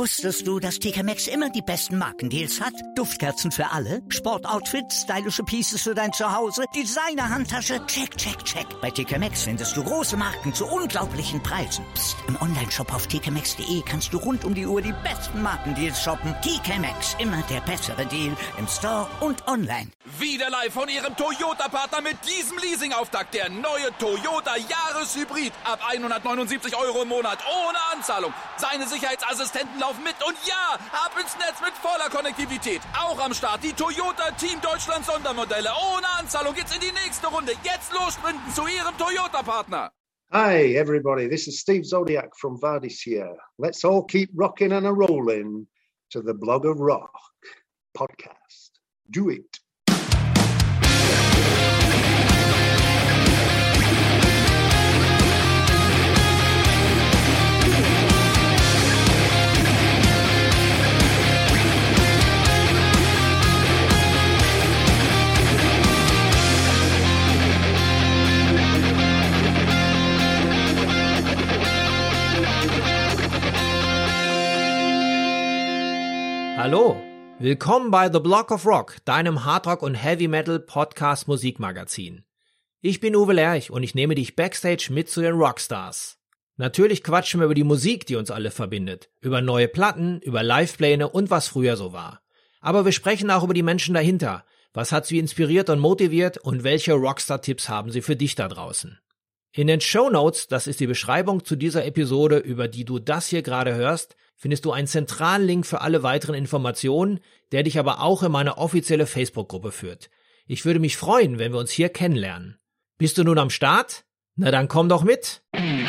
Wusstest du, dass TK Maxx immer die besten Markendeals hat? Duftkerzen für alle, Sportoutfits, stylische Pieces für dein Zuhause, Designer-Handtasche, check, check, check. Bei TK Maxx findest du große Marken zu unglaublichen Preisen. Psst. Im Onlineshop auf tkmaxx.de kannst du rund um die Uhr die besten Markendeals shoppen. TK Maxx, immer der bessere Deal im Store und online. Wieder live von Ihrem Toyota-Partner mit diesem Leasing-Auftakt. Der neue Toyota Jahreshybrid. Ab 179 € im Monat. Ohne Anzahlung. Seine Sicherheitsassistenten laufen mit. Und ja, ab ins Netz mit voller Konnektivität. Auch am Start die Toyota Team Deutschland Sondermodelle. Ohne Anzahlung geht's in die nächste Runde. Jetzt los sprinten zu Ihrem Toyota-Partner. Hi, everybody. This is Steve Zodiac from Vardis here. Let's all keep rocking and a-rolling to the Blog of Rock podcast. Do it. Hallo, willkommen bei The Block of Rock, deinem Hardrock- und Heavy-Metal-Podcast-Musikmagazin. Ich bin Uwe Lerch und ich nehme dich backstage mit zu den Rockstars. Natürlich quatschen wir über die Musik, die uns alle verbindet, über neue Platten, über Livepläne und was früher so war. Aber wir sprechen auch über die Menschen dahinter. Was hat sie inspiriert und motiviert und welche Rockstar-Tipps haben sie für dich da draußen? In den Shownotes, das ist die Beschreibung zu dieser Episode, über die du das hier gerade hörst, findest du einen zentralen Link für alle weiteren Informationen, der dich aber auch in meine offizielle Facebook-Gruppe führt. Ich würde mich freuen, wenn wir uns hier kennenlernen. Bist du nun am Start? Na dann komm doch mit!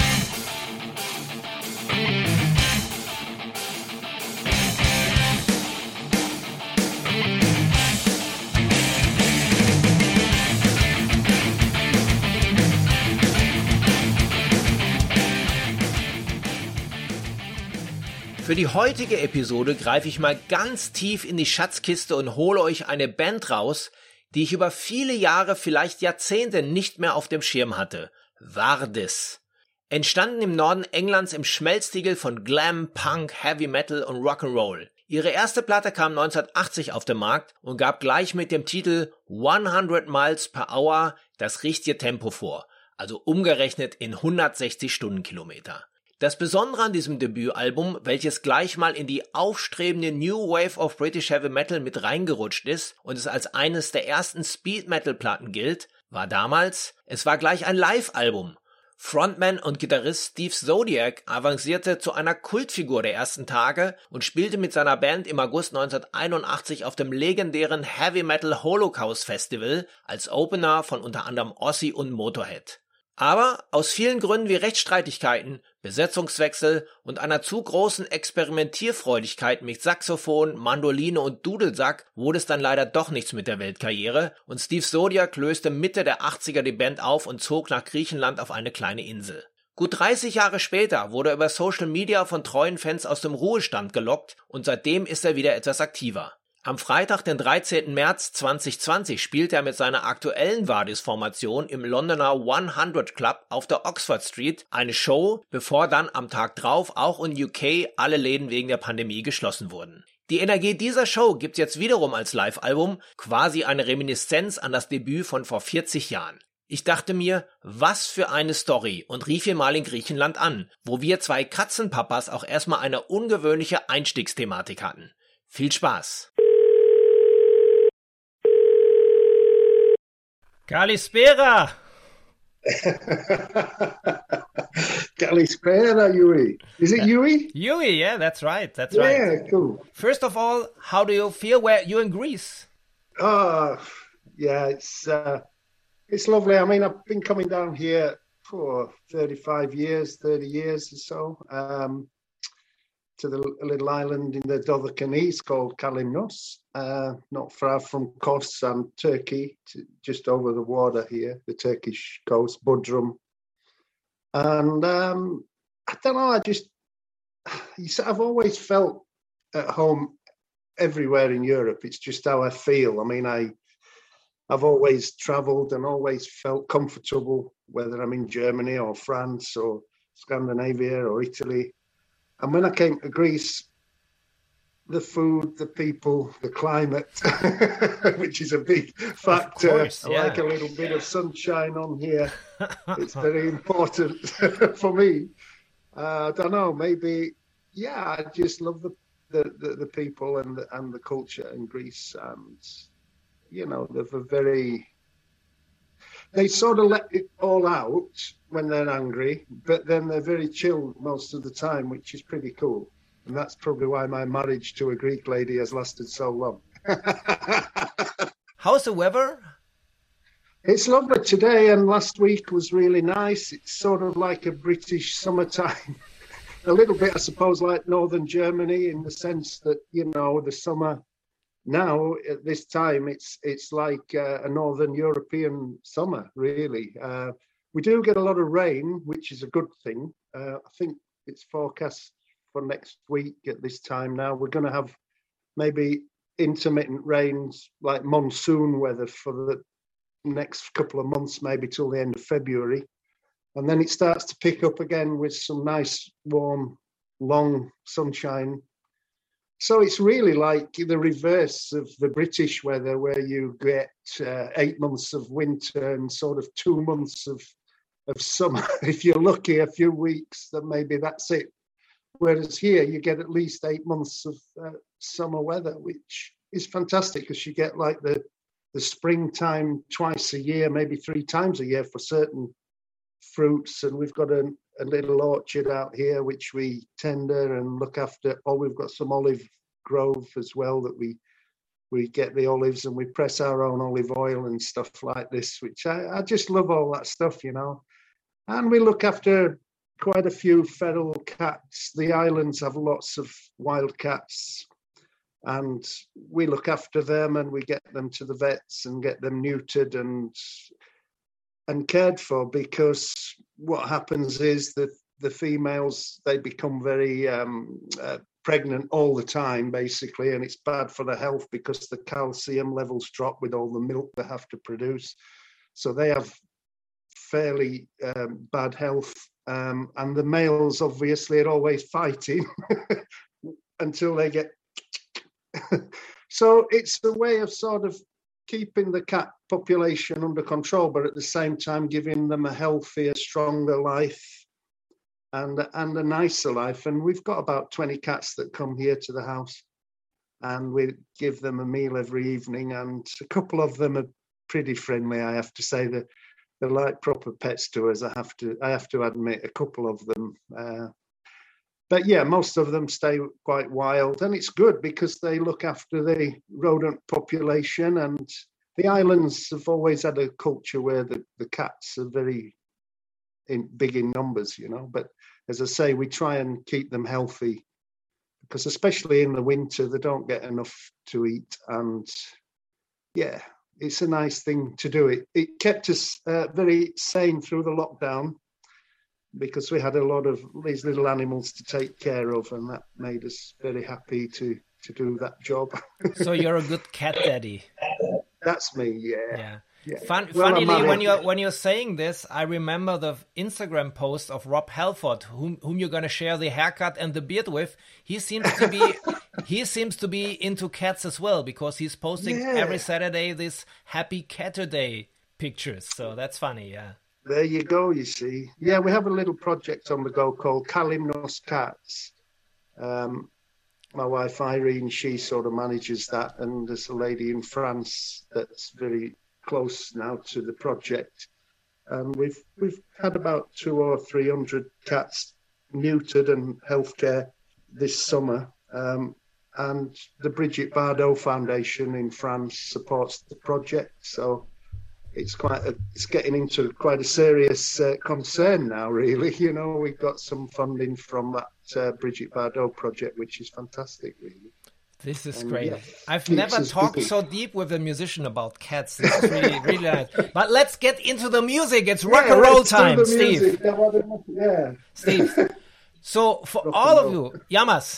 Für die heutige Episode greife ich mal ganz tief in die Schatzkiste und hole euch eine Band raus, die ich über viele Jahre, vielleicht Jahrzehnte nicht mehr auf dem Schirm hatte. Vardis. Entstanden im Norden Englands im Schmelztiegel von Glam, Punk, Heavy Metal und Rock'n'Roll. Ihre erste Platte kam 1980 auf den Markt und gab gleich mit dem Titel 100 Miles per Hour das richtige Tempo vor, also umgerechnet in 160 Stundenkilometer. Das Besondere an diesem Debütalbum, welches gleich mal in die aufstrebende New Wave of British Heavy Metal mit reingerutscht ist und es als eines der ersten Speed-Metal-Platten gilt, war damals, es war gleich ein Live-Album. Frontman und Gitarrist Steve Zodiac avancierte zu einer Kultfigur der ersten Tage und spielte mit seiner Band im August 1981 auf dem legendären Heavy Metal Holocaust Festival als Opener von unter anderem Ozzy und Motorhead. Aber aus vielen Gründen wie Rechtsstreitigkeiten, Besetzungswechsel und einer zu großen Experimentierfreudigkeit mit Saxophon, Mandoline und Dudelsack wurde es dann leider doch nichts mit der Weltkarriere und Steve Zodiac löste Mitte der 80er die Band auf und zog nach Griechenland auf eine kleine Insel. Gut 30 Jahre später wurde er über Social Media von treuen Fans aus dem Ruhestand gelockt und seitdem ist er wieder etwas aktiver. Am Freitag, den 13. März 2020, spielte er mit seiner aktuellen Vardis-Formation im Londoner 100 Club auf der Oxford Street eine Show, bevor dann am Tag drauf auch in UK alle Läden wegen der Pandemie geschlossen wurden. Die Energie dieser Show gibt's jetzt wiederum als Live-Album, quasi eine Reminiszenz an das Debüt von vor 40 Jahren. Ich dachte mir, was für eine Story und rief ihn mal in Griechenland an, wo wir zwei Katzenpapas auch erstmal eine ungewöhnliche Einstiegsthematik hatten. Viel Spaß! Kalispera! Kalispera, Yui. Is it Yui? Yui, yeah, that's right. Yeah, cool. First of all, how do you feel where you're in Greece? Oh, yeah, it's lovely. I mean, I've been coming down here for 30 years or so, to the little island in the Dodecanese called Kalymnos, not far from Kos and Turkey, just over the water here, the Turkish coast, Bodrum. And I don't know, I've always felt at home everywhere in Europe. It's just how I feel. I mean, I've always travelled and always felt comfortable, whether I'm in Germany or France or Scandinavia or Italy. And when I came to Greece, the food, the people, the climate, which is a big factor. Course, yeah. I like a little bit of sunshine on here. It's very important for me. I don't know, maybe, yeah, I just love the people and the culture in Greece. And, you know, they sort of let it all out when they're angry, but then they're very chill most of the time, which is pretty cool. And that's probably why my marriage to a Greek lady has lasted so long. How's the weather? It's lovely today, and last week was really nice. It's sort of like a British summertime. A little bit, I suppose, like northern Germany, in the sense that, you know, the summer now at this time, it's like a northern European summer, really. We do get a lot of rain, which is a good thing. I think it's forecast for next week at this time now. We're going to have maybe intermittent rains, like monsoon weather, for the next couple of months, maybe till the end of February. And then it starts to pick up again with some nice, warm, long sunshine. So it's really like the reverse of the British weather, where you get 8 months of winter and sort of 2 months of summer. If you're lucky, a few weeks, then maybe that's it. Whereas here, you get at least 8 months of summer weather, which is fantastic, because you get like the springtime twice a year, maybe 3 times a year for certain fruits. And we've got a little orchard out here, which we tender and look after. Or we've got some olive grove as well, that we get the olives and we press our own olive oil and stuff like this, which I just love all that stuff, you know. And we look after quite a few feral cats. The islands have lots of wild cats, and we look after them, and we get them to the vets and get them neutered and cared for, because what happens is that the females, they become very pregnant all the time, basically, and it's bad for their health because the calcium levels drop with all the milk they have to produce. So they have fairly bad health. And the males, obviously, are always fighting until they get... So it's a way of sort of keeping the cat population under control, but at the same time giving them a healthier, stronger life and a nicer life. And we've got about 20 cats that come here to the house, and we give them a meal every evening. And a couple of them are pretty friendly, I have to say. They're like proper pets to us, I have to admit, a couple of them. But yeah, most of them stay quite wild, and it's good because they look after the rodent population. And the islands have always had a culture where the cats are very big in numbers, you know. But as I say, we try and keep them healthy, because especially in the winter, they don't get enough to eat. And yeah, it's a nice thing to do. It kept us very sane through the lockdown, because we had a lot of these little animals to take care of, and that made us very happy to do that job. So you're a good cat daddy. That's me, yeah. Funnily, when you're saying this, I remember the Instagram post of Rob Halford, whom you're going to share the haircut and the beard with. He seems to be into cats as well, because he's posting every Saturday this Happy Catterday pictures. So that's funny, yeah. There you go, you see. Yeah, we have a little project on the go called Kalimnos Cats. My wife Irene, she sort of manages that, and there's a lady in France that's very close now to the project. And we've had about 200 or 300 cats neutered and healthcare this summer. And the Brigitte Bardot Foundation in France supports the project, so it's getting into quite a serious concern now, really. You know, we've got some funding from that Brigitte Bardot project, which is fantastic, really. This is great. Yeah, I've never talked so deep with a musician about cats. This is really, really nice. But let's get into the music. It's rock and roll time, Steve. Yeah. Steve. So for all of you, Yamas.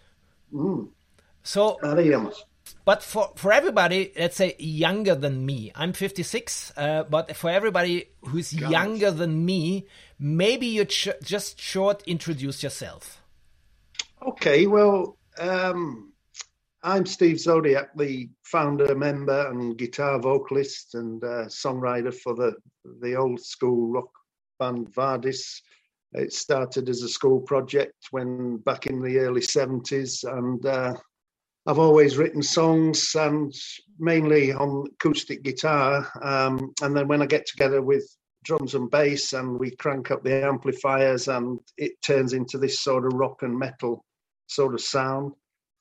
So, but for everybody, let's say younger than me, I'm 56, but for everybody who's younger than me, maybe you just short introduce yourself. Okay, well, I'm Steve Zodiac, the founder, member, and guitar vocalist and songwriter for the old school rock band Vardis. It started as a school project back in the early 70s, and I've always written songs, and mainly on acoustic guitar. And then when I get together with drums and bass, and we crank up the amplifiers, and it turns into this sort of rock and metal sort of sound.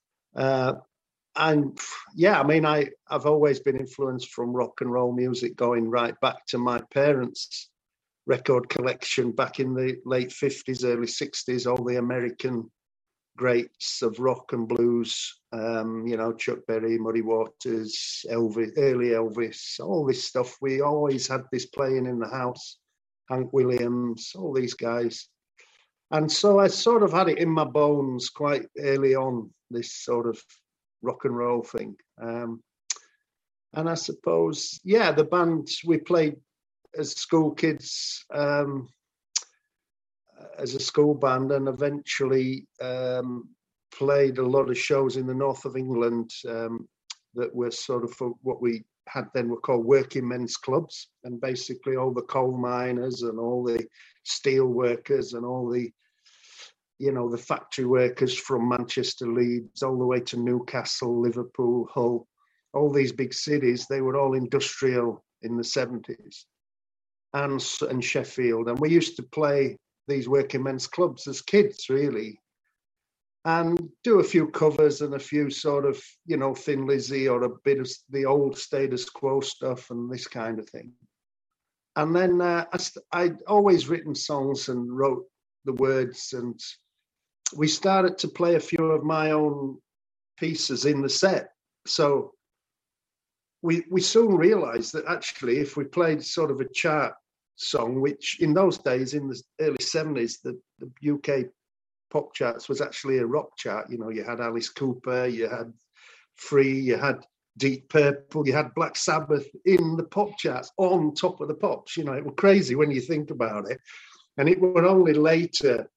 And yeah, I mean, I've always been influenced from rock and roll music, going right back to my parents' record collection back in the late 50s, early 60s, all the American greats of rock and blues, Chuck Berry, Muddy Waters, Elvis, early Elvis, all this stuff. We always had this playing in the house, Hank Williams, all these guys. And so I sort of had it in my bones quite early on, this sort of rock and roll thing. And I suppose, the band, we played as school kids, as a school band, and eventually played a lot of shows in the north of England that were sort of for what we had then were called working men's clubs, and basically all the coal miners and all the steel workers and all the the factory workers from Manchester, Leeds, all the way to Newcastle, Liverpool, Hull, all these big cities. They were all industrial in the 70s, and Sheffield. And we used to play these working men's clubs as kids, really, and do a few covers and a few sort of, Thin Lizzy or a bit of the old Status Quo stuff and this kind of thing. And then I'd always written songs and wrote the words, and we started to play a few of my own pieces in the set. So we soon realized that actually if we played sort of a chart song, which in those days, in the early 70s, the UK pop charts was actually a rock chart. You had Alice Cooper, you had Free, you had Deep Purple, you had Black Sabbath in the pop charts on top of the pops. It was crazy when you think about it. And it was only later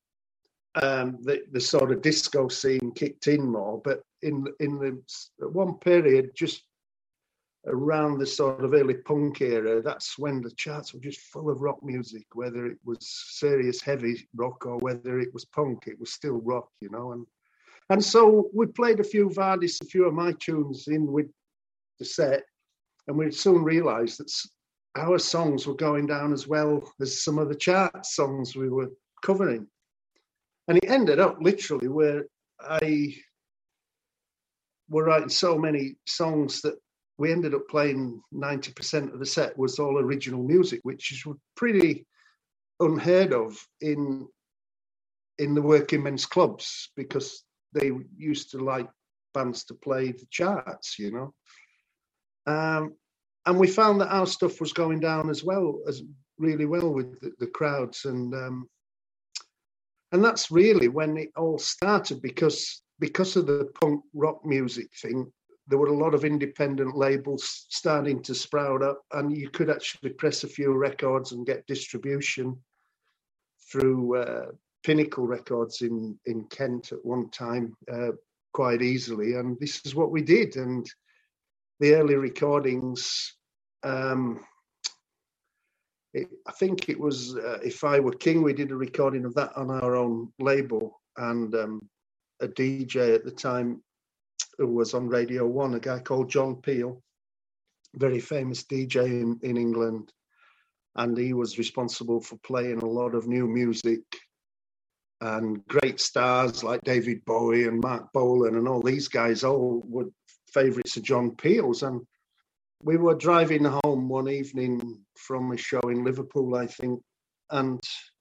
the sort of disco scene kicked in more. But in the one period, just around the sort of early punk era, that's when the charts were just full of rock music, whether it was serious heavy rock or whether it was punk, it was still rock, and so we played a few Vardis, a few of my tunes in with the set, and we soon realized that our songs were going down as well as some of the chart songs we were covering. And it ended up literally where I were writing so many songs that we ended up playing 90% of the set was all original music, which is pretty unheard of in the working men's clubs, because they used to like bands to play the charts, and we found that our stuff was going down as really well with the crowds, and that's really when it all started, because of the punk rock music thing. There were a lot of independent labels starting to sprout up, and you could actually press a few records and get distribution through Pinnacle Records in Kent at one time quite easily. And this is what we did. And the early recordings, I think it was If I Were King, we did a recording of that on our own label, and a DJ at the time who was on Radio 1, a guy called John Peel, very famous DJ in England, and he was responsible for playing a lot of new music and great stars like David Bowie and Mark Bolan and all these guys, all were favourites of John Peel's. And we were driving home one evening from a show in Liverpool, I think, and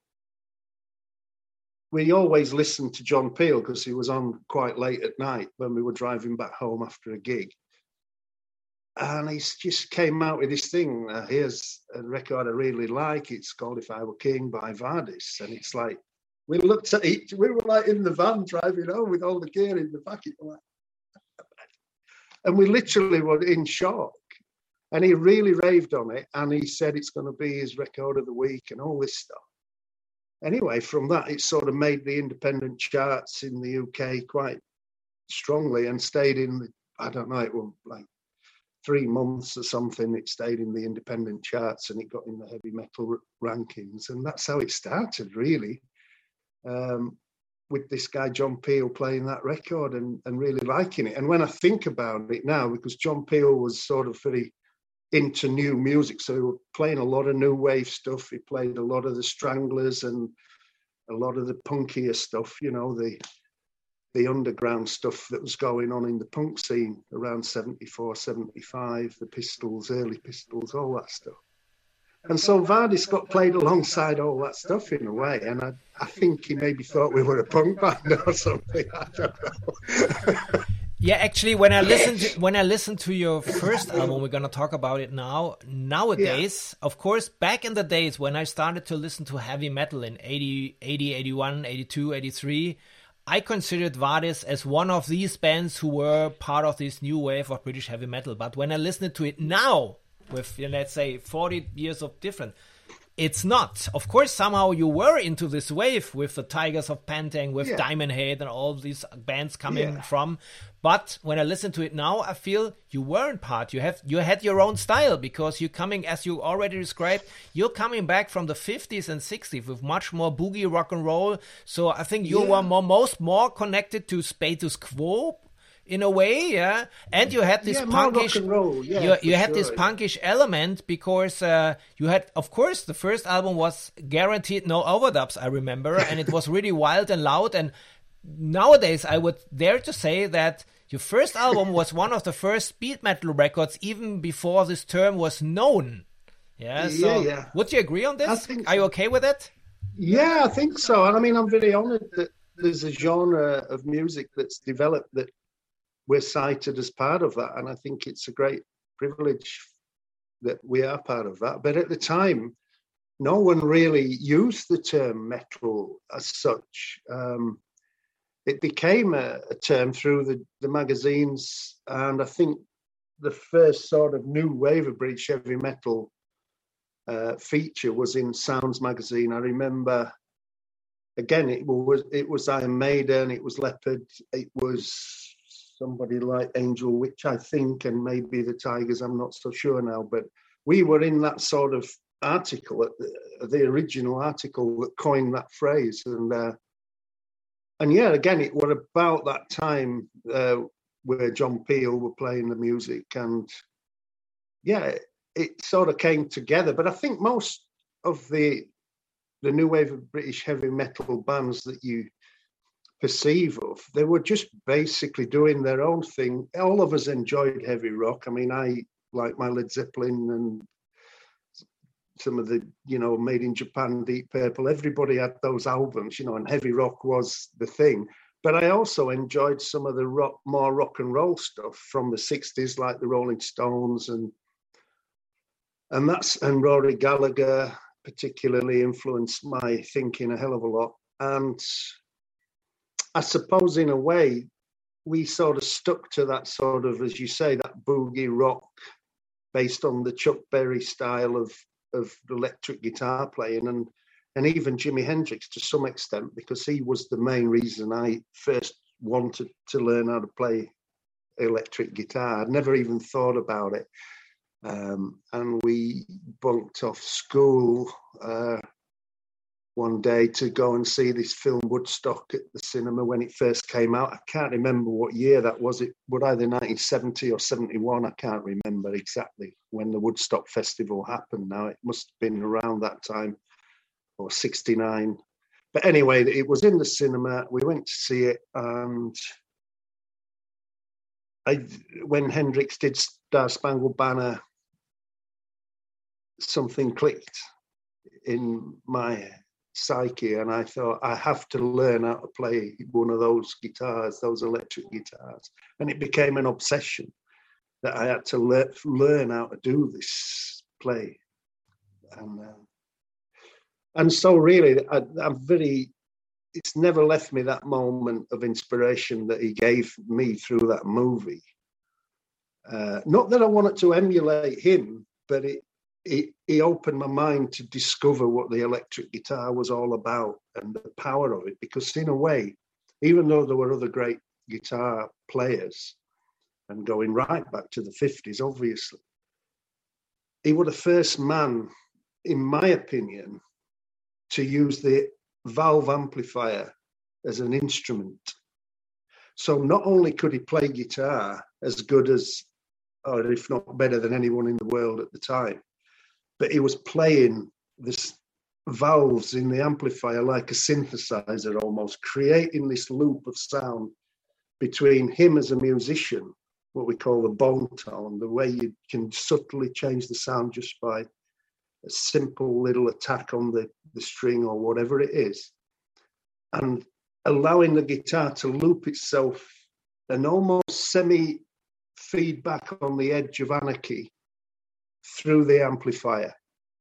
we always listened to John Peel because he was on quite late at night when we were driving back home after a gig. And he just came out with this thing. Here's a record I really like. It's called If I Were King by Vardis. And it's like, we looked at each, we were like in the van driving home with all the gear in the back. And we literally were in shock. And he really raved on it. And he said it's going to be his record of the week and all this stuff. Anyway, from that, it sort of made the independent charts in the UK quite strongly and stayed in, I don't know, it was like 3 months or something. It stayed in the independent charts and it got in the heavy metal rankings. And that's how it started, really, with this guy, John Peel, playing that record and really liking it. And when I think about it now, because John Peel was sort of very into new music, so he was playing a lot of new wave stuff. He played a lot of the Stranglers and a lot of the punkier stuff, you know, the underground stuff that was going on in the punk scene around 74, 75, the Pistols, early Pistols, all that stuff. And so Vardis got played alongside all that stuff in a way, and I think he maybe thought we were a punk band or something. I don't know. Yeah, actually, when I listened to your first album, we're gonna talk about it now. Nowadays, of course, back in the days when I started to listen to heavy metal in 80, 81, 82, 83, I considered Vardis as one of these bands who were part of this new wave of British heavy metal. But when I listen to it now, with, let's say, 40 years of difference, it's not. Of course, somehow you were into this wave with the Tigers of Pantang, with Diamond Head and all these bands coming from. But when I listen to it now, I feel you weren't part. You had your own style, because you're coming, as you already described, you're coming back from the 50s and 60s with much more boogie rock and roll. So I think you were more connected to Status Quo in a way, and you had this punkish, you had this punkish element, because you had, of course, the first album was guaranteed no overdubs, I remember, and it was really wild and loud. And nowadays, I would dare to say that your first album was one of the first speed metal records, even before this term was known. Would you agree on this? Are you okay with it? Yeah, I think so. And I mean, I'm very honoured that there's a genre of music that's developed that we're cited as part of that, and I think it's a great privilege that we are part of that. But at the time, no one really used the term metal as such. It became a term through the magazines, and I think the first sort of new wave of British heavy metal feature was in Sounds magazine. I remember, again, it was Iron Maiden, it was Leopard, it was somebody like Angel Witch, I think, and maybe the Tigers, I'm not so sure now, but we were in that sort of article, the original article that coined that phrase. And yeah, again, it was about that time where John Peel were playing the music, and yeah, it sort of came together. But I think most of the new wave of British heavy metal bands that you perceive of, they were just basically doing their own thing. All of us enjoyed heavy rock. I mean, I like my Led Zeppelin and some of the, Made in Japan, Deep Purple. Everybody had those albums, and heavy rock was the thing. But I also enjoyed some of the more rock and roll stuff from the 60s, like the Rolling Stones and Rory Gallagher particularly influenced my thinking a hell of a lot. And I suppose in a way, we sort of stuck to that sort of, as you say, that boogie rock based on the Chuck Berry style of electric guitar playing, and even Jimi Hendrix to some extent, because he was the main reason I first wanted to learn how to play electric guitar. I'd never even thought about it. And we bunked off school one day to go and see this film Woodstock at the cinema when it first came out. I can't remember what year that was. It was either 1970 or 71. I can't remember exactly when the Woodstock Festival happened now. It must have been around that time, or 69. But anyway, it was in the cinema. We went to see it, and when Hendrix did Star Spangled Banner, something clicked in my psyche, and I thought, I have to learn how to play one of those guitars, those electric guitars. And it became an obsession that I had to learn how to do this play. And so really, it's never left me, that moment of inspiration that he gave me through that movie. Not that I wanted to emulate him, but he opened my mind to discover what the electric guitar was all about and the power of it. Because in a way, even though there were other great guitar players, and going right back to the 50s, obviously. He was the first man, in my opinion, to use the valve amplifier as an instrument. So not only could he play guitar as good as, or if not better than anyone in the world at the time, but he was playing this valves in the amplifier like a synthesizer almost, creating this loop of sound between him as a musician, what we call the bone tone, the way you can subtly change the sound just by a simple little attack on the string or whatever it is, and allowing the guitar to loop itself and almost semi-feedback on the edge of anarchy through the amplifier.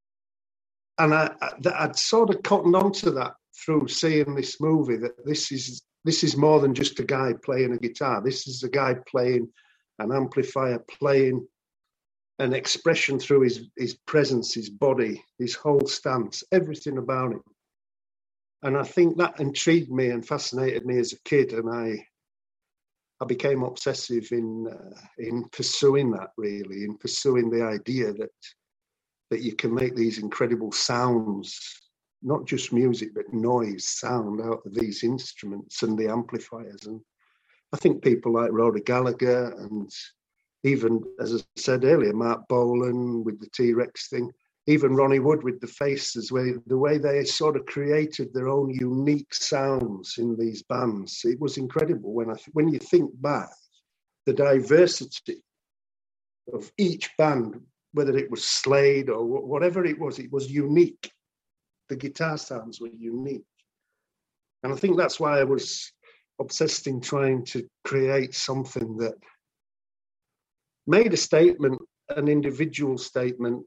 And I'd sort of cottoned onto that through seeing this movie, that this is more than just a guy playing a guitar. This is a guy playing an amplifier, playing an expression through his presence, his body, his whole stance, everything about him. And I think that intrigued me and fascinated me as a kid, and I became obsessive in pursuing that, really, in pursuing the idea that you can make these incredible sounds, not just music, but noise, sound out of these instruments and the amplifiers. And I think people like Rory Gallagher, and even, as I said earlier, Mark Bolan with the T-Rex thing, even Ronnie Wood with the Faces, the way they sort of created their own unique sounds in these bands. It was incredible when you think back, the diversity of each band, whether it was Slade or whatever it was unique. The guitar sounds were unique. And I think that's why I was obsessed in trying to create something that made a statement, an individual statement.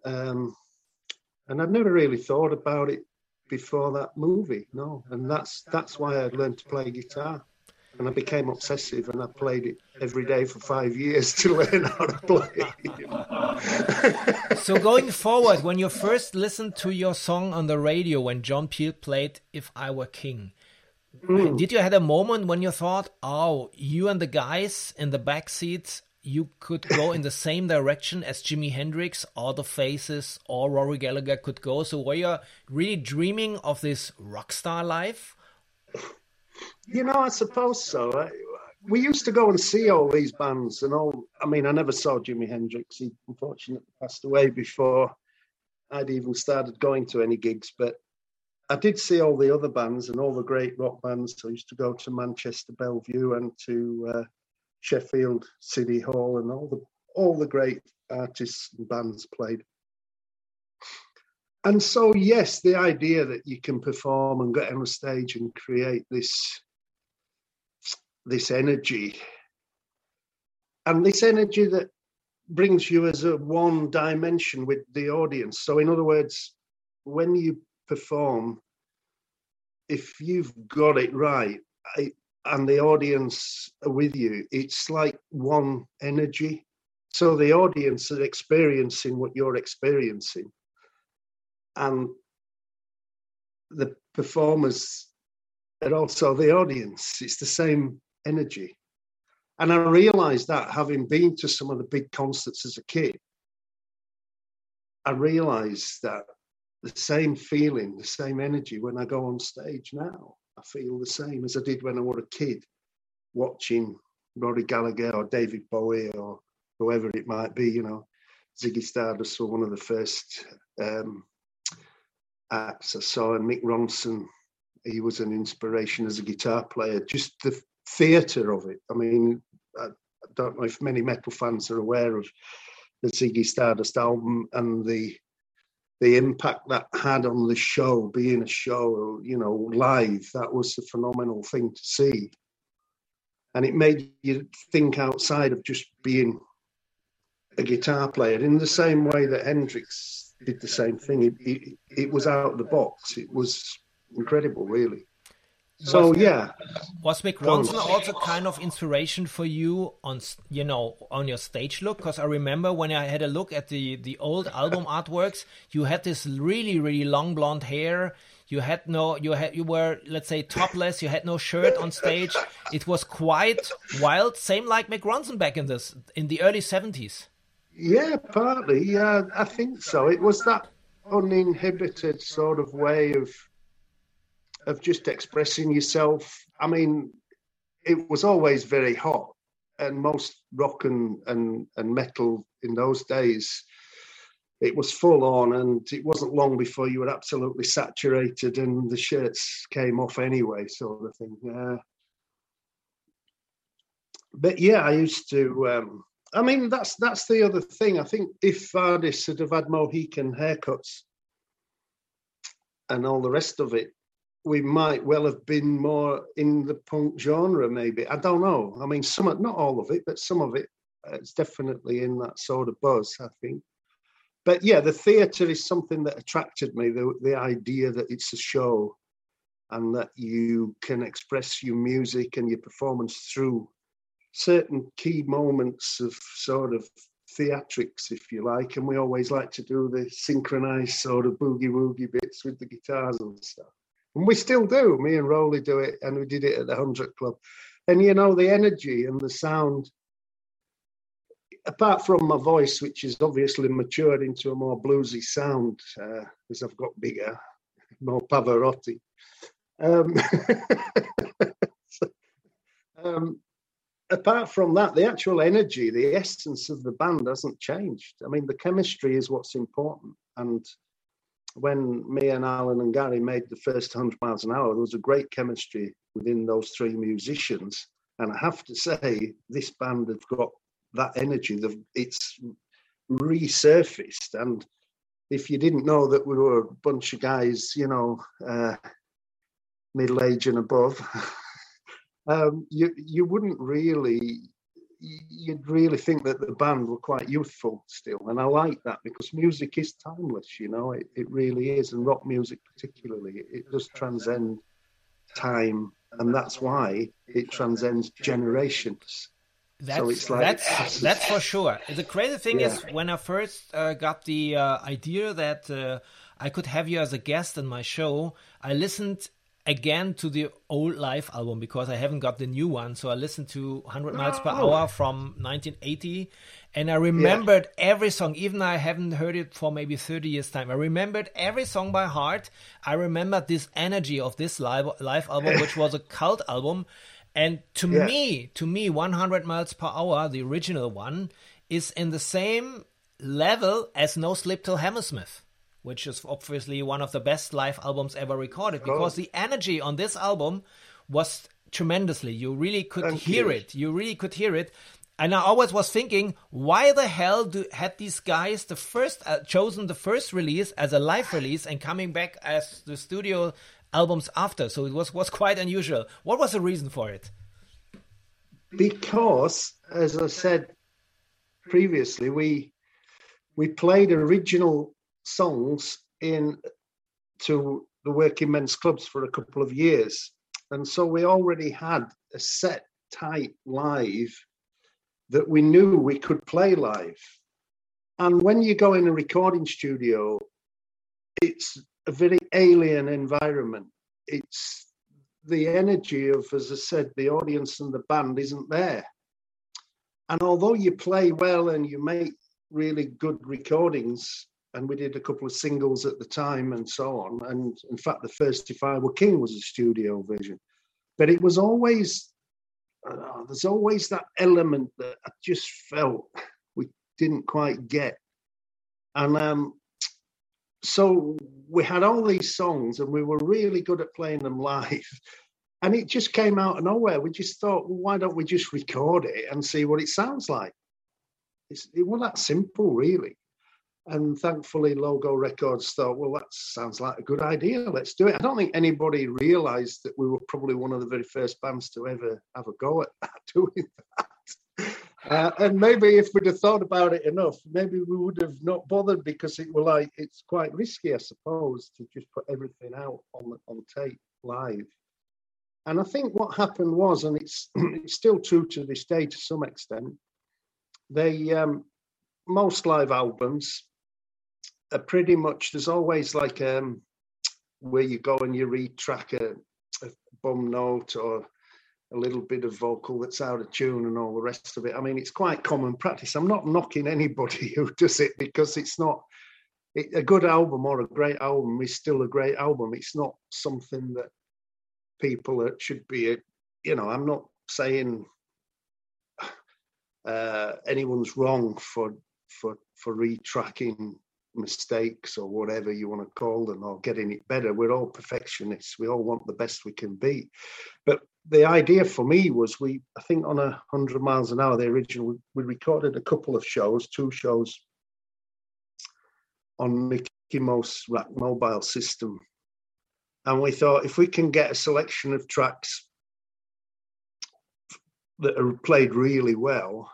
And I'd never really thought about it before that movie, no. And that's why I learned to play guitar. And I became obsessive, and I played it every day for 5 years to learn how to play. So going forward, when you first listened to your song on the radio, when John Peel played If I Were King, did you have a moment when you thought, oh, you and the guys in the back seats, you could go in the same direction as Jimi Hendrix or the Faces or Rory Gallagher could go? So were you really dreaming of this rock star life? You know, I suppose so. We used to go and see all these bands and all. I mean, I never saw Jimi Hendrix. He unfortunately passed away before I'd even started going to any gigs. But I did see all the other bands and all the great rock bands. So I used to go to Manchester Bellevue and to Sheffield City Hall, and all the great artists and bands played. And so, yes, the idea that you can perform and get on a stage and create this energy, and this energy that brings you as a one dimension with the audience. So in other words, when you perform, if you've got it right and the audience are with you, it's like one energy. So the audience is experiencing what you're experiencing, and the performers are also the audience. It's the same energy. And I realised that, having been to some of the big concerts as a kid, I realised that the same feeling, the same energy when I go on stage now, I feel the same as I did when I was a kid watching Rory Gallagher or David Bowie or whoever it might be, you know. Ziggy Stardust was one of the first acts I saw, and Mick Ronson, he was an inspiration as a guitar player. Just the theatre of it. I mean, I don't know if many metal fans are aware of the Ziggy Stardust album and the impact that had on the show, being a show, you know, live. That was a phenomenal thing to see. And it made you think outside of just being a guitar player, in the same way that Hendrix did the same thing. It was out of the box. It was incredible, really. So was Mick Ronson also kind of inspiration for you on your stage look? Because I remember when I had a look at the old album artworks, you had this really, really long blonde hair. You were, let's say, topless. You had no shirt on stage. It was quite wild. Same like Mick Ronson back in the early 70s. Yeah, partly. Yeah, I think so. It was that uninhibited sort of way of just expressing yourself. I mean, it was always very hot, and most rock and metal in those days, it was full on, and it wasn't long before you were absolutely saturated and the shirts came off anyway, sort of thing. But yeah, I used to. I mean, that's the other thing. I think if artists had have had Mohican haircuts and all the rest of it, we might well have been more in the punk genre, maybe. I don't know. I mean, not all of it, but some of it, it's definitely in that sort of buzz, I think. But yeah, the theatre is something that attracted me, the idea that it's a show and that you can express your music and your performance through certain key moments of sort of theatrics, if you like. And we always like to do the synchronised sort of boogie-woogie bits with the guitars and stuff. And we still do. Me and Rowley do it, and we did it at the 100 Club. And, you know, the energy and the sound, apart from my voice, which has obviously matured into a more bluesy sound as I've got bigger, more Pavarotti. Apart from that, the actual energy, the essence of the band hasn't changed. I mean, the chemistry is what's important. And when me and Alan and Gary made the first 100 miles an hour, there was a great chemistry within those three musicians. And I have to say, this band have got that energy. It's resurfaced. And if you didn't know that we were a bunch of guys, you know, middle age and above, you wouldn't really, you'd really think that the band were quite youthful still. And I like that because music is timeless, you know, it really is. And rock music particularly, it does transcend time. And that's why it transcends generations. That's for sure. The crazy thing is, when I first got the idea that I could have you as a guest in my show, I listened again to the old live album because I haven't got the new one. So I listened to 100 Miles Per Hour from 1980, and I remembered every song, even though I haven't heard it for maybe 30 years time. I remembered every song by heart. I remembered this energy of this live album, which was a cult album. And to me, 100 Miles Per Hour, the original one, is in the same level as No Sleep Till Hammersmith, which is obviously one of the best live albums ever recorded, because the energy on this album was tremendously. You really could hear it. You really could hear it. And I always was thinking, why the hell had these guys chosen the first release as a live release and coming back as the studio albums after? So it was quite unusual. What was the reason for it? Because, as I said previously, we played original songs to the working men's clubs for a couple of years. And so we already had a set type live that we knew we could play live. And when you go in a recording studio, it's a very alien environment. It's the energy of, as I said, the audience and the band isn't there. And although you play well and you make really good recordings, and we did a couple of singles at the time and so on, and in fact, the first If I Were King was a studio version, but it was always, there's always that element that I just felt we didn't quite get. And so we had all these songs and we were really good at playing them live. And it just came out of nowhere. We just thought, well, why don't we just record it and see what it sounds like? It was that simple, really. And thankfully, Logo Records thought, well, that sounds like a good idea. Let's do it. I don't think anybody realised that we were probably one of the very first bands to ever have a go at doing that. And maybe if we'd have thought about it enough, maybe we would have not bothered, because it's quite risky, I suppose, to just put everything out on tape live. And I think what happened was, and it's still true to this day to some extent, most live albums are pretty much, there's always like where you go and you retrack a bum note or a little bit of vocal that's out of tune and all the rest of it. I mean, it's quite common practice. I'm not knocking anybody who does it, because it's not a good album or a great album is still a great album. It's not something that people should be, I'm not saying anyone's wrong for retracking mistakes or whatever you want to call them, or getting it better. We're all perfectionists. We all want the best we can be. But the idea for me was, I think on 100 miles an hour, the original, we recorded a couple of shows, 2 shows on Mickey Mouse Rack Mobile system. And we thought, if we can get a selection of tracks that are played really well,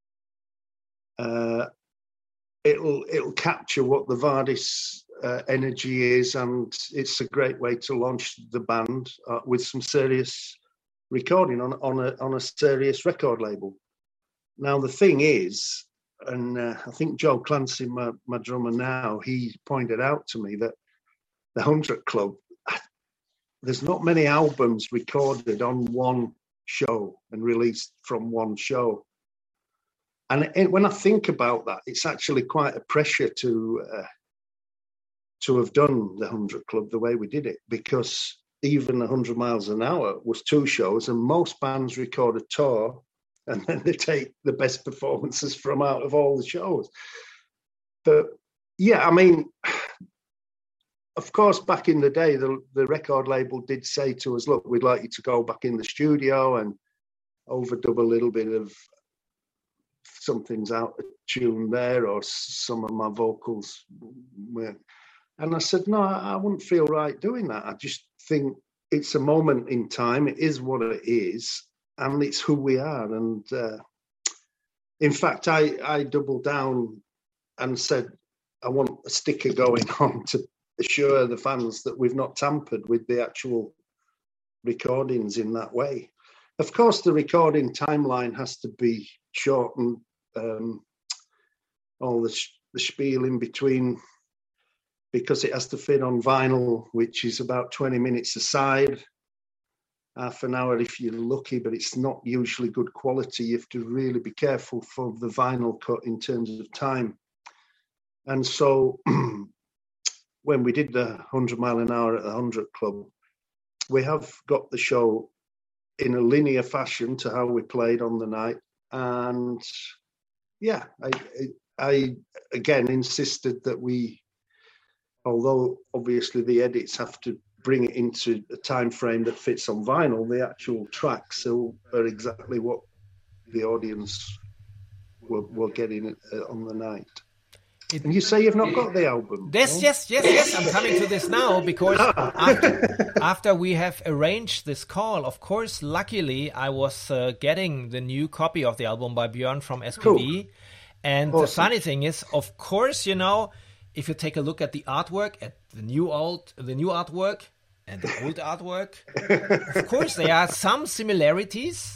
it'll capture what the Vardis energy is, and it's a great way to launch the band with some serious recording on a serious record label. Now the thing is, and I think Joe Clancy, my drummer now, he pointed out to me that the 100 Club, there's not many albums recorded on one show and released from one show. And when I think about that, it's actually quite a pressure to have done the 100 Club the way we did it, because even 100 miles an hour was 2 shows, and most bands record a tour and then they take the best performances from out of all the shows. But yeah, I mean, of course, back in the day, the record label did say to us, look, we'd like you to go back in the studio and overdub a little bit of something's out of tune there, or some of my vocals were. And I said, no, I wouldn't feel right doing that. I just think it's a moment in time. It is what it is, and it's who we are. And in fact, I doubled down and said, I want a sticker going on to assure the fans that we've not tampered with the actual recordings in that way. Of course, the recording timeline has to be shortened, all the spiel in between, because it has to fit on vinyl, which is about 20 minutes a side, half an hour if you're lucky, but it's not usually good quality. You have to really be careful for the vinyl cut in terms of time. And so when we did the 100 mile an hour at the 100 Club, we have got the show in a linear fashion to how we played on the night. And yeah, I again insisted that we, although obviously the edits have to bring it into a time frame that fits on vinyl, the actual tracks are exactly what the audience were getting on the night. And you say you've not got the album? Yes. I'm coming to this now, because after we have arranged this call, of course, luckily, I was getting the new copy of the album by Björn from SPV. Cool. And awesome. The funny thing is, of course, if you take a look at the artwork, at the new artwork and the old artwork, of course, there are some similarities.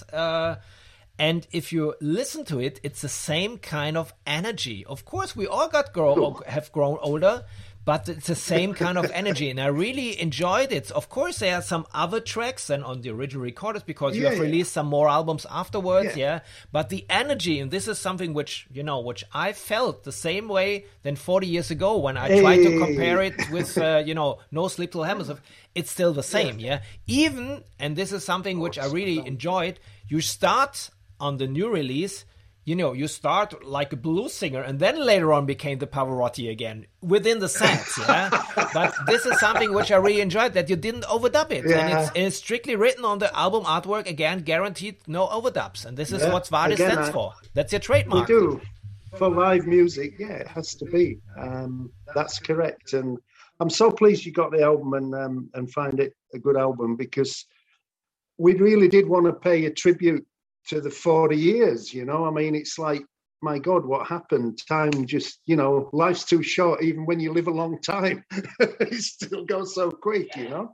And if you listen to it, it's the same kind of energy. Of course, we all have grown older, but it's the same kind of energy. And I really enjoyed it. Of course, there are some other tracks than on the original recordings, because you have released some more albums afterwards. Yeah. But the energy, and this is something which I felt the same way than 40 years ago when I tried to compare it with, No Sleep Till Heaven. It's still the same. Yeah. Even, and this is something which I really enjoyed, you start on the new release, you start like a blues singer, and then later on became the Pavarotti again within the sets, yeah. But this is something which I really enjoyed, that you didn't overdub it, and it's strictly written on the album artwork. Again, guaranteed no overdubs, and this is what Vardis stands for. That's your trademark. We do for live music. Yeah, it has to be. That's correct, and I'm so pleased you got the album and find it a good album, because we really did want to pay a tribute to the 40 years, I mean, it's like, my God, what happened? Time just, life's too short, even when you live a long time. It still goes so quick,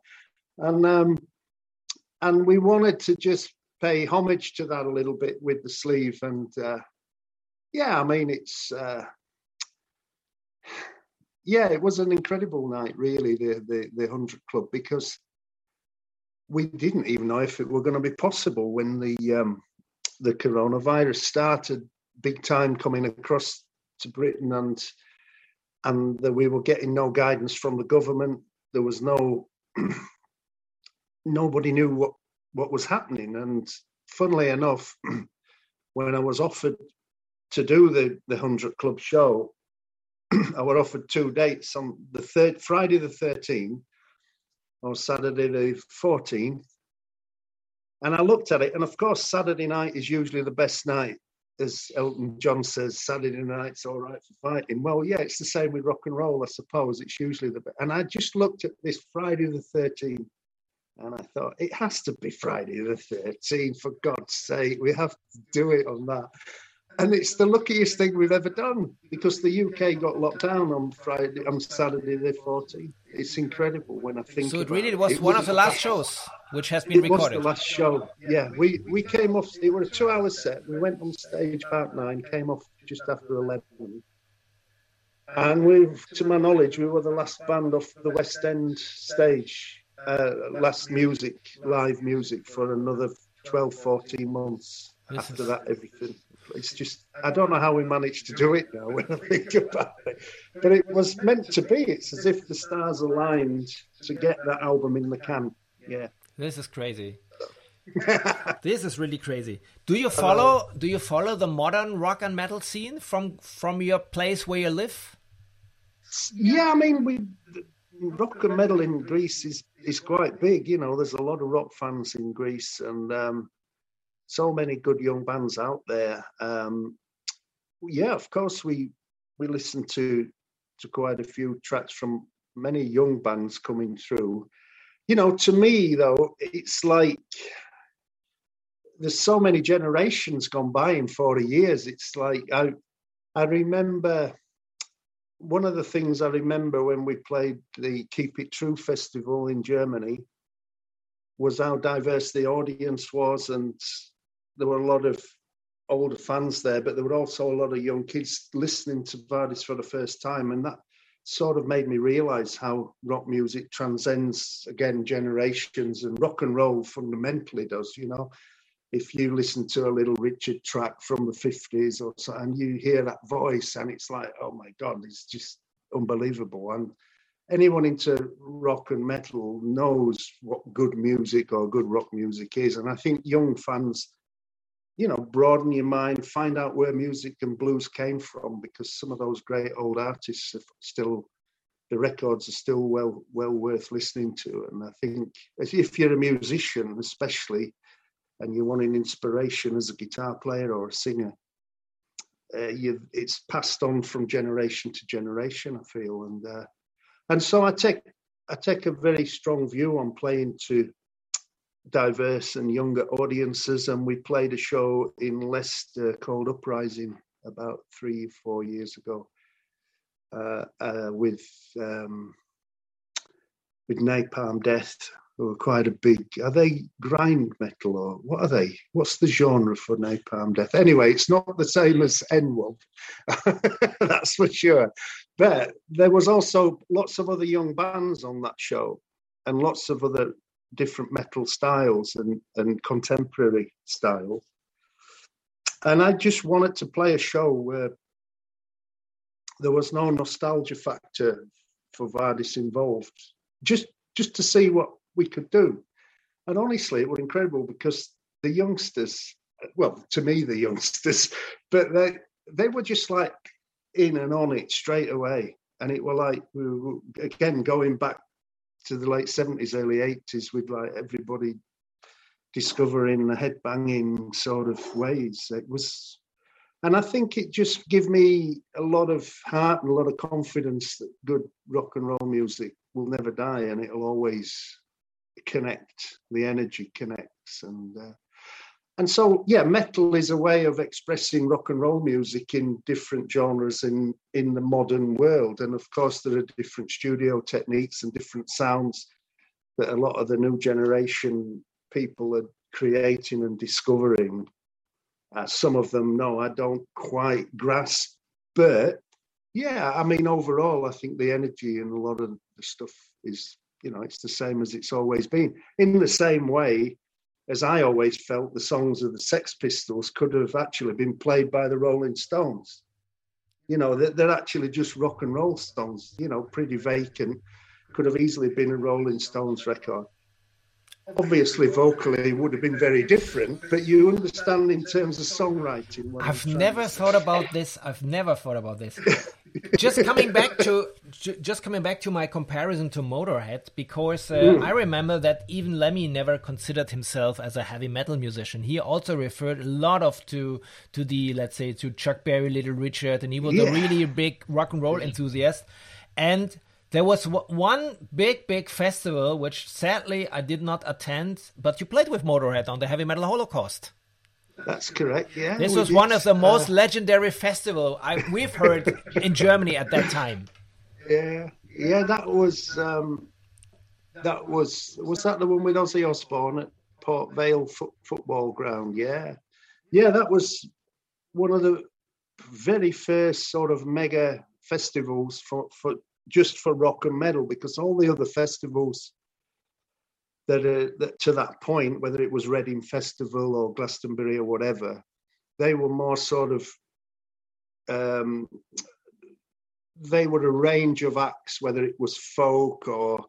And we wanted to just pay homage to that a little bit with the sleeve. And I mean, it's it was an incredible night, really, the 100 Club, because we didn't even know if it were going to be possible when the coronavirus started big time coming across to Britain, and we were getting no guidance from the government. There was nobody knew what was happening. And funnily enough, when I was offered to do the 100 Club show, I was offered 2 dates on Friday the 13th or Saturday the 14th. And I looked at it, and of course, Saturday night is usually the best night. As Elton John says, Saturday night's all right for fighting. Well, yeah, it's the same with rock and roll, I suppose. It's usually the best. And I just looked at this Friday the 13th, and I thought, it has to be Friday the 13th, for God's sake. We have to do it on that. And it's the luckiest thing we've ever done, because the UK got locked down on Saturday the 14th. It's incredible when I think. So it really was one of the last shows which has been recorded. It was the last show. Yeah, we came off. It was a 2-hour set. We went on stage about 9, came off just after 11, and to my knowledge, we were the last band off the West End stage. Last live music for another 12, 14 months. After that, everything. It's just, I don't know how we managed to do it now when I think about it. But it was meant to be. It's as if the stars aligned to get that album in the can. Yeah. This is crazy. This is really crazy. Do you follow the modern rock and metal scene from your place where you live? Yeah, I mean, rock and metal in Greece is quite big. You know, there's a lot of rock fans in Greece, and so many good young bands out there. Yeah, of course, we listen to quite a few tracks from many young bands coming through. You know, to me, though, it's like there's so many generations gone by in 40 years. It's like I remember, one of the things I remember when we played the Keep It True festival in Germany was how diverse the audience was, and there were a lot of older fans there, but there were also a lot of young kids listening to Vardis for the first time. And that sort of made me realise how rock music transcends, again, generations, and rock and roll fundamentally does, you know. If you listen to a Little Richard track from the 50s or so, and you hear that voice, and it's like, oh my God, it's just unbelievable. And anyone into rock and metal knows what good music or good rock music is. And I think young fans, you know, broaden your mind, find out where music and blues came from, because some of those great old artists are still, the records are still well worth listening to. And I think if you're a musician, especially, and you want an inspiration as a guitar player or a singer, it's passed on from generation to generation, I feel. And so I take a very strong view on playing to diverse and younger audiences, and we played a show in Leicester called Uprising about 3-4 years ago with Napalm Death, who are quite a big, are they grind metal or what are they? What's the genre for Napalm Death? Anyway, it's not the same as N-Wolf, that's for sure. But there was also lots of other young bands on that show, and lots of other different metal styles and contemporary styles. And I just wanted to play a show where there was no nostalgia factor for Vardis involved, just to see what we could do. And honestly, it was incredible, because the youngsters, well, to me, the youngsters, but they were just like in and on it straight away. And it were like, we were, again, going back to the late 70s, early 80s, with like everybody discovering the headbanging sort of ways. It was, and I think it just gave me a lot of heart and a lot of confidence that good rock and roll music will never die, and it'll always connect. The energy connects, and so yeah, metal is a way of expressing rock and roll music in different genres in the modern world. And of course, there are different studio techniques and different sounds that a lot of the new generation people are creating and discovering. Some of them, no, I don't quite grasp, but Yeah, I mean, overall, I think the energy and a lot of the stuff is, it's the same as it's always been. In the same way as I always felt the songs of the Sex Pistols could have actually been played by the Rolling Stones. They're actually just rock and roll songs, Pretty Vacant could have easily been a Rolling Stones record. Obviously, vocally, it would have been very different, but you understand in terms of songwriting. I've never thought about this. Just coming back to my comparison to Motorhead, because I remember that even Lemmy never considered himself as a heavy metal musician. He also referred a lot to the, let's say, to Chuck Berry, Little Richard, and he was a really big rock and roll enthusiast. And there was one big festival, which sadly I did not attend, but you played with Motorhead on the Heavy Metal Holocaust. That's correct, yeah. This was one of the most legendary festivals we've heard in Germany at that time. Yeah, that was the one with Ozzy Osbourne at Port Vale football ground? Yeah, that was one of the very first sort of mega festivals for just for rock and metal, because all the other festivals that to that point, whether it was Reading Festival or Glastonbury or whatever, they were more sort of they were a range of acts, whether it was folk or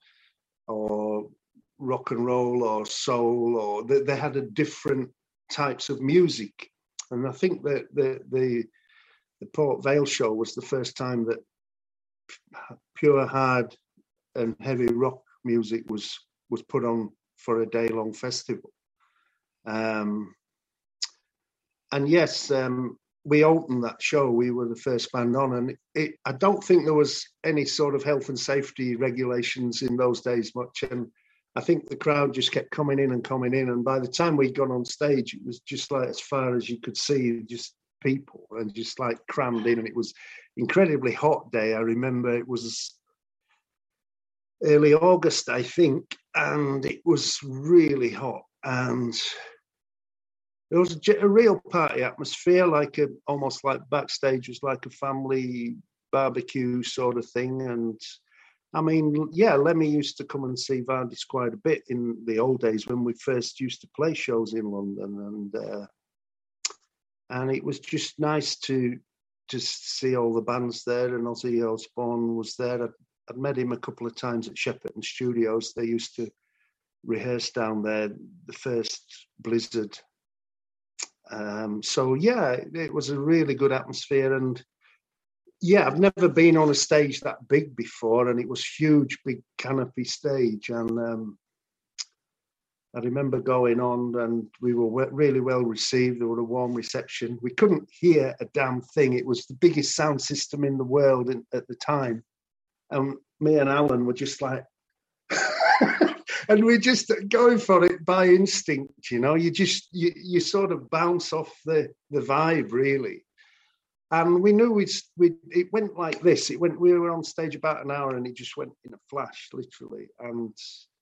rock and roll or soul, or they had a different types of music. And I think that the Port Vale show was the first time that pure hard and heavy rock music was put on for a day-long festival. And yes, we opened that show. We were the first band on, and I don't think there was any sort of health and safety regulations in those days much. And I think the crowd just kept coming in. And by the time we'd gone on stage, it was just like as far as you could see, just people and just like crammed in. And it was incredibly hot day. I remember it was early August, I think, and it was really hot. And there was a real party atmosphere, almost like backstage was like a family barbecue sort of thing. And I mean, yeah, Lemmy used to come and see Vardis quite a bit in the old days when we first used to play shows in London. And it was just nice to just see all the bands there. And Ozzy Osbourne was there. I'd met him a couple of times at Shepperton Studios. They used to rehearse down there, the first Blizzard. So yeah, it was a really good atmosphere. And yeah, I've never been on a stage that big before, and it was huge, big canopy stage. And I remember going on, and we were really well received. There was a warm reception. We couldn't hear a damn thing. It was the biggest sound system in the world at the time. And me and Alan were just like, and we're just going for it by instinct, you sort of bounce off the vibe, really. And we knew it went like this. We were on stage about an hour, and it just went in a flash, literally. And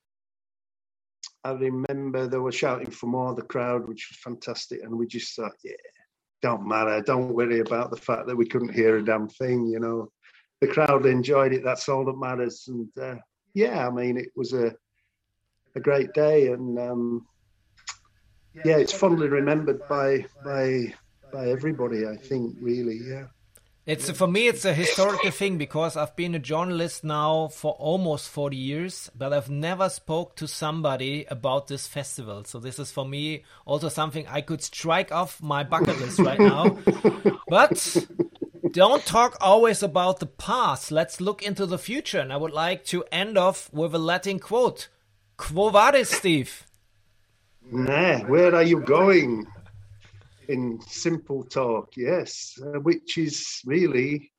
I remember they were shouting for more, the crowd, which was fantastic. And we just thought, yeah, don't matter. Don't worry about the fact that we couldn't hear a damn thing, The crowd enjoyed it. That's all that matters. And yeah, I mean, it was a great day. And yeah, it's fondly remembered by everybody, I think, really, yeah. For me, it's a historical thing, because I've been a journalist now for almost 40 years, but I've never spoke to somebody about this festival. So this is for me also something I could strike off my bucket list right now. But don't talk always about the past. Let's look into the future. And I would like to end off with a Latin quote. Quo vadis, Steve? Nah, where are you going? In simple talk, yes, which is really,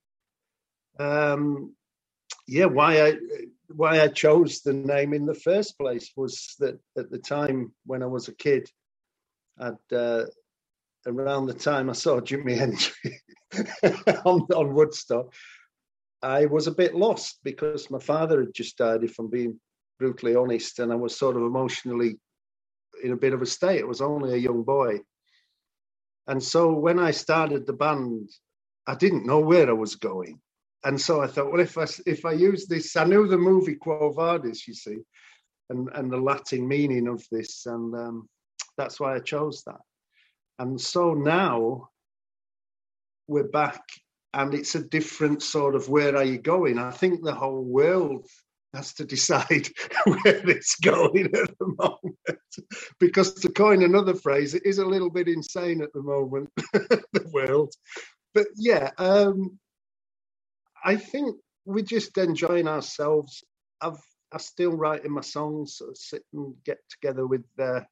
why I chose the name in the first place was that at the time when I was a kid, around the time I saw Jimi Hendrix on Woodstock, I was a bit lost because my father had just died, if I'm being brutally honest, and I was sort of emotionally in a bit of a state. I was only a young boy. And so when I started the band, I didn't know where I was going. And so I thought, well, if I use this, I knew the movie Quo Vadis, you see, and the Latin meaning of this, and that's why I chose that. And so now we're back, and it's a different sort of, where are you going? I think the whole world has to decide where it's going at the moment. Because to coin another phrase, it is a little bit insane at the moment, the world. But yeah, I think we're just enjoying ourselves. I'm still writing my songs, sort of sit and get together with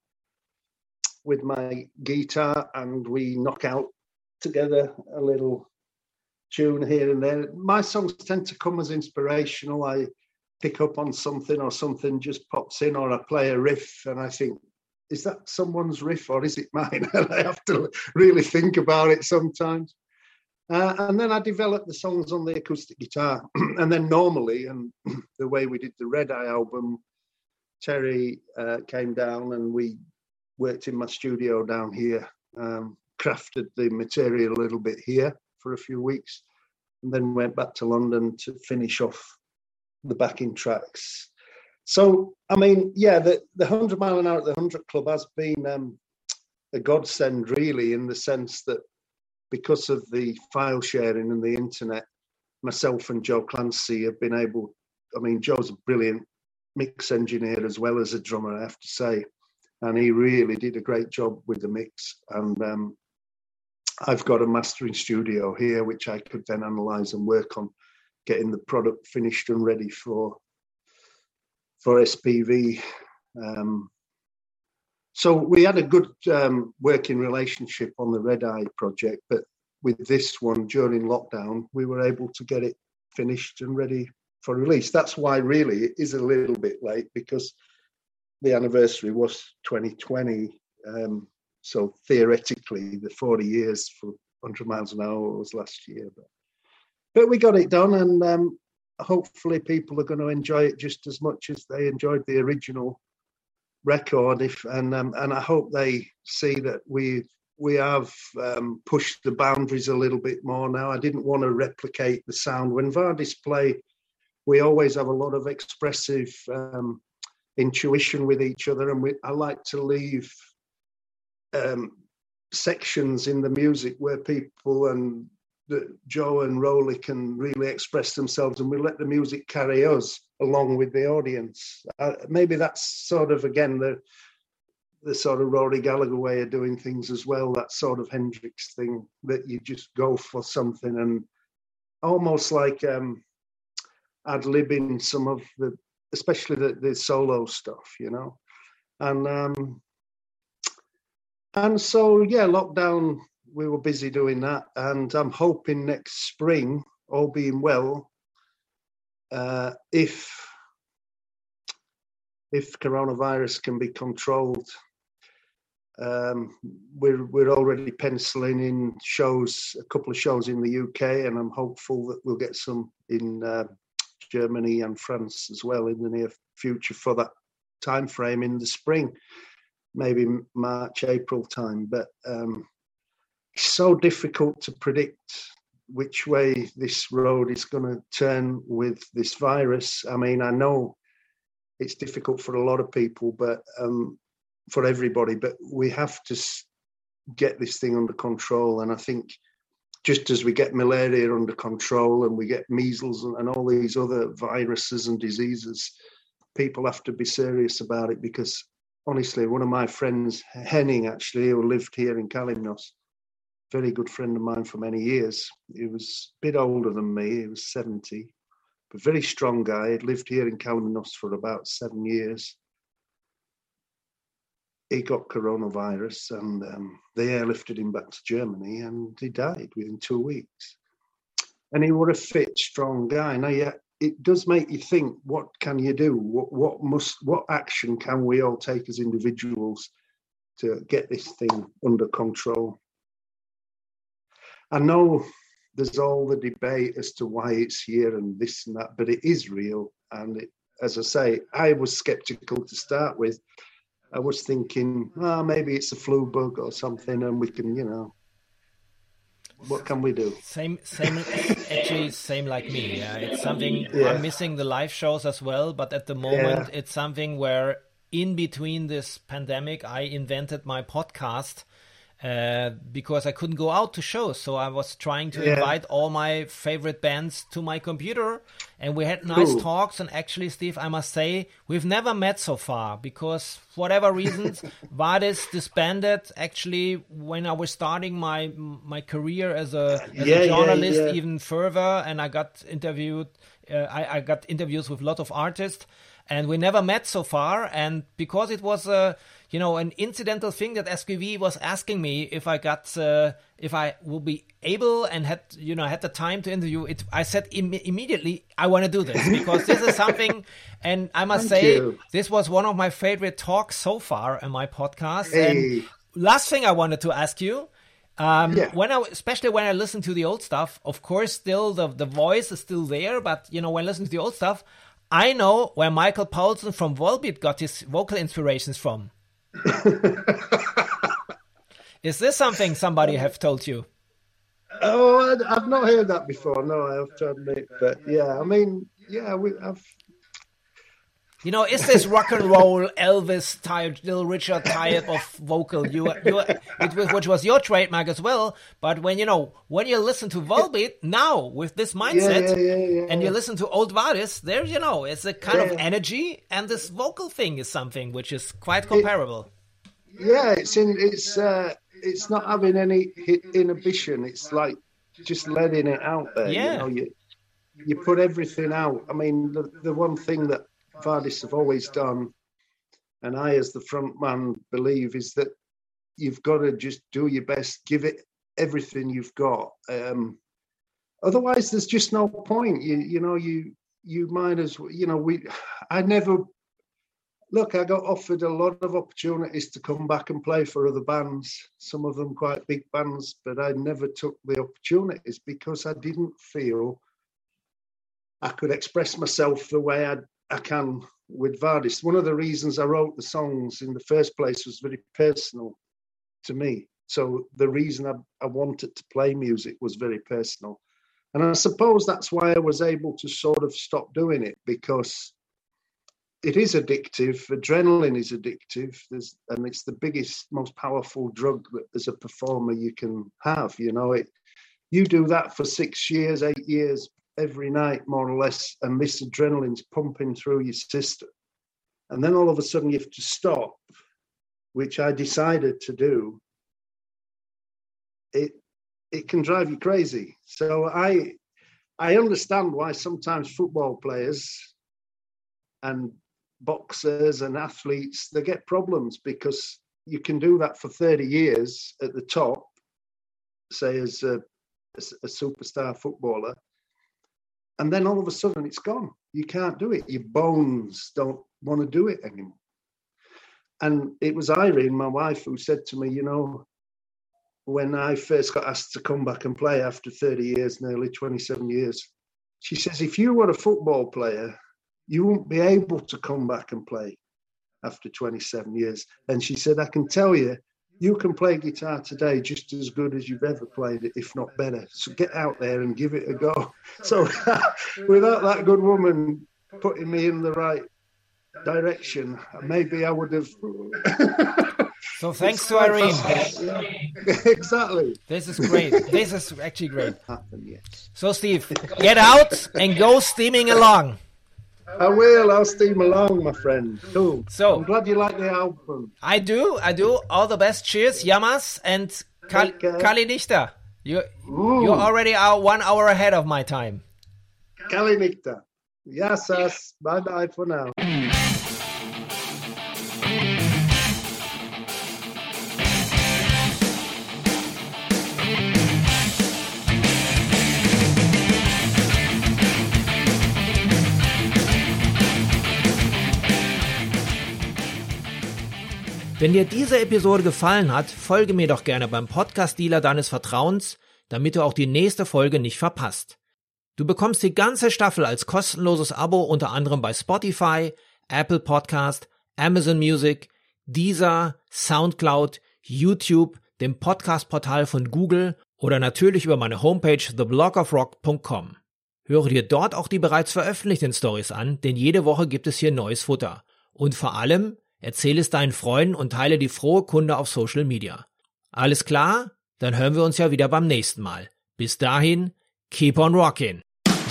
my guitar, and we knock out together a little tune here and there. My songs tend to come as inspirational. I pick up on something, or something just pops in, or I play a riff and I think, is that someone's riff or is it mine? And I have to really think about it sometimes. And then I developed the songs on the acoustic guitar. And then normally, and the way we did the Red Eye album, Terry came down and we worked in my studio down here, crafted the material a little bit here for a few weeks, and then went back to London to finish off the backing tracks. So, I mean, yeah, the 100 Mile an Hour at the 100 Club has been a godsend, really, in the sense that because of the file sharing and the internet, myself and Joe Clancy have been able, I mean, Joe's a brilliant mix engineer as well as a drummer, I have to say. And he really did a great job with the mix. And I've got a mastering studio here, which I could then analyse and work on getting the product finished and ready for SPV. So we had a good working relationship on the Red Eye project, but with this one during lockdown, we were able to get it finished and ready for release. That's why really it is a little bit late, because the anniversary was 2020. So theoretically, the 40 years for 100 Miles an Hour was last year. But we got it done, and hopefully people are going to enjoy it just as much as they enjoyed the original record. And I hope they see that we have pushed the boundaries a little bit more now. I didn't want to replicate the sound. When Vadis play, we always have a lot of expressive intuition with each other, and I like to leave sections in the music where people and Joe and Rowley can really express themselves, and we let the music carry us along with the audience. Maybe that's sort of, again, the sort of Rory Gallagher way of doing things as well, that sort of Hendrix thing, that you just go for something and almost like ad-libbing some of the, especially the solo stuff, you know. And so, yeah, lockdown, we were busy doing that, and I'm hoping next spring, all being well, if coronavirus can be controlled, we're already penciling in shows, a couple of shows in the UK, and I'm hopeful that we'll get some in Germany and France as well in the near future for that time frame in the spring, maybe March, April time. But it's so difficult to predict which way this road is going to turn with this virus. I mean, I know it's difficult for a lot of people, but for everybody, but we have to get this thing under control. And I think just as we get malaria under control and we get measles and all these other viruses and diseases, people have to be serious about it, because honestly, one of my friends, Henning, actually, who lived here in Kalymnos, very good friend of mine for many years. He was a bit older than me. He was 70, but very strong guy. He'd lived here in Kalymnos for about 7 years. He got coronavirus, and they airlifted him back to Germany, and he died within 2 weeks. And he was a fit, strong guy. Now, yeah, it does make you think, what can you do? What action can we all take as individuals to get this thing under control? I know there's all the debate as to why it's here and this and that, but it is real. And as I say, I was skeptical to start with. I was thinking, maybe it's a flu bug or something, and we can, what can we do? Same, actually, same like me. Yeah, it's something I'm missing the live shows as well. But at the moment, it's something where in between this pandemic, I invented my podcast. Because I couldn't go out to shows, so I was trying to invite all my favorite bands to my computer, and we had nice talks. And actually, Steve, I must say, we've never met so far because, for whatever reasons, Vadis disbanded. Actually, when I was starting my career as a journalist, even further, and I got interviewed. I got interviews with a lot of artists, and we never met so far. And because it was an incidental thing that SQV was asking me if I will be able and had the time to interview it. I said immediately, I want to do this because this is something, and I must say, this was one of my favorite talks so far in my podcast. And last thing I wanted to ask you, especially when I listen to the old stuff, of course, still the voice is still there, but when I listen to the old stuff, I know where Michael Poulsen from Volbeat got his vocal inspirations from. Is this something somebody have told you? Oh, I've not heard that before. No, I have to admit. But I've. Is this rock and roll Elvis type, Little Richard type of vocal? Which was your trademark as well. But when you listen to Volbeat now with this mindset, and you listen to old Vadis, it's a kind of energy, and this vocal thing is something which is quite comparable. It's not having any inhibition. It's like just letting it out there. Yeah. You put everything out. I mean, the one thing that Vadis have always done, and I as the front man believe, is that you've got to just do your best, give it everything you've got. Otherwise, there's just no point. You might as well. I got offered a lot of opportunities to come back and play for other bands, some of them quite big bands, but I never took the opportunities because I didn't feel I could express myself the way I can with Vadis. One of the reasons I wrote the songs in the first place was very personal to me. So the reason I wanted to play music was very personal. And I suppose that's why I was able to sort of stop doing it, because it is addictive. Adrenaline is addictive. And it's the biggest, most powerful drug that as a performer you can have. You do that for 6 years, 8 years, every night, more or less, and this adrenaline's pumping through your system. And then all of a sudden you have to stop, which I decided to do. It can drive you crazy. So I understand why sometimes football players and boxers and athletes, they get problems, because you can do that for 30 years at the top, say as a superstar footballer, and then all of a sudden it's gone. You can't do it. Your bones don't want to do it anymore. And it was Irene, my wife, who said to me, when I first got asked to come back and play after 30 years, nearly 27 years, she says, if you were a football player, you won't be able to come back and play after 27 years. And she said, I can tell you, you can play guitar today just as good as you've ever played it, if not better. So get out there and give it a go. So without that good woman putting me in the right direction, maybe I would have... So thanks to Irene. Yeah. Exactly. This is great. This is actually great. Yes. So Steve, get out and go steaming along. I will. I'll steam along, my friend. Cool. So I'm glad you like the album. I do. All the best. Cheers, Yamas and Kali Nichter. You're already 1 hour ahead of my time. Kali Nichter. Yes. Bye for now. Wenn dir diese Episode gefallen hat, folge mir doch gerne beim Podcast-Dealer deines Vertrauens, damit du auch die nächste Folge nicht verpasst. Du bekommst die ganze Staffel als kostenloses Abo unter anderem bei Spotify, Apple Podcast, Amazon Music, Deezer, Soundcloud, YouTube, dem Podcast-Portal von Google oder natürlich über meine Homepage theblogofrock.com. Höre dir dort auch die bereits veröffentlichten Stories an, denn jede Woche gibt es hier neues Futter. Und vor allem, erzähle es deinen Freunden und teile die frohe Kunde auf Social Media. Alles klar? Dann hören wir uns ja wieder beim nächsten Mal. Bis dahin, keep on rockin'!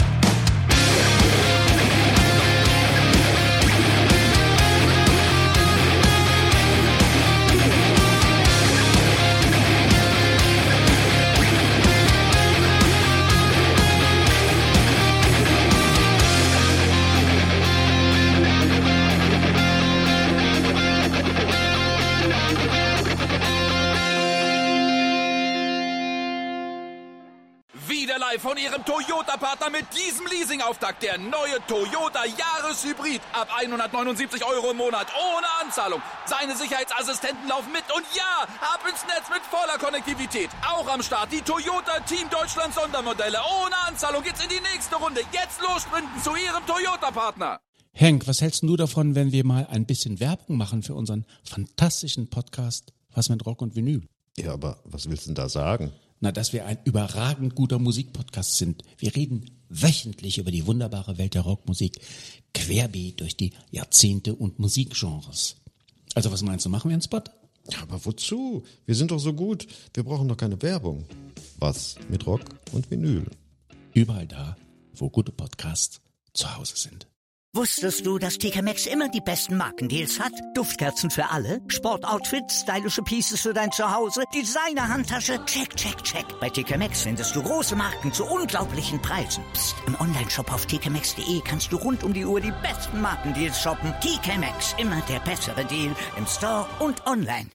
Von Ihrem Toyota-Partner mit diesem Leasing-Auftakt. Der neue Toyota Jahreshybrid. Ab 179 € im Monat. Ohne Anzahlung. Seine Sicherheitsassistenten laufen mit. Und ja, ab ins Netz mit voller Konnektivität. Auch am Start die Toyota Team Deutschland Sondermodelle. Ohne Anzahlung geht's in die nächste Runde. Jetzt los sprinten zu Ihrem Toyota-Partner. Henk, was hältst du davon, wenn wir mal ein bisschen Werbung machen für unseren fantastischen Podcast Was mit Rock und Vinyl? Ja, aber was willst du denn da sagen? Na, dass wir ein überragend guter Musikpodcast sind. Wir reden wöchentlich über die wunderbare Welt der Rockmusik, querbeet durch die Jahrzehnte und Musikgenres. Also was meinst du, machen wir einen Spot? Ja, aber wozu? Wir sind doch so gut. Wir brauchen doch keine Werbung. Was mit Rock und Vinyl? Überall da, wo gute Podcasts zu Hause sind. Wusstest du, dass TK Maxx immer die besten Markendeals hat? Duftkerzen für alle, Sportoutfits, stylische Pieces für dein Zuhause, Designer-Handtasche, check, check, check. Bei TK Maxx findest du große Marken zu unglaublichen Preisen. Psst. Im Onlineshop auf tkmaxx.de kannst du rund um die Uhr die besten Markendeals shoppen. TK Maxx, immer der bessere Deal im Store und online.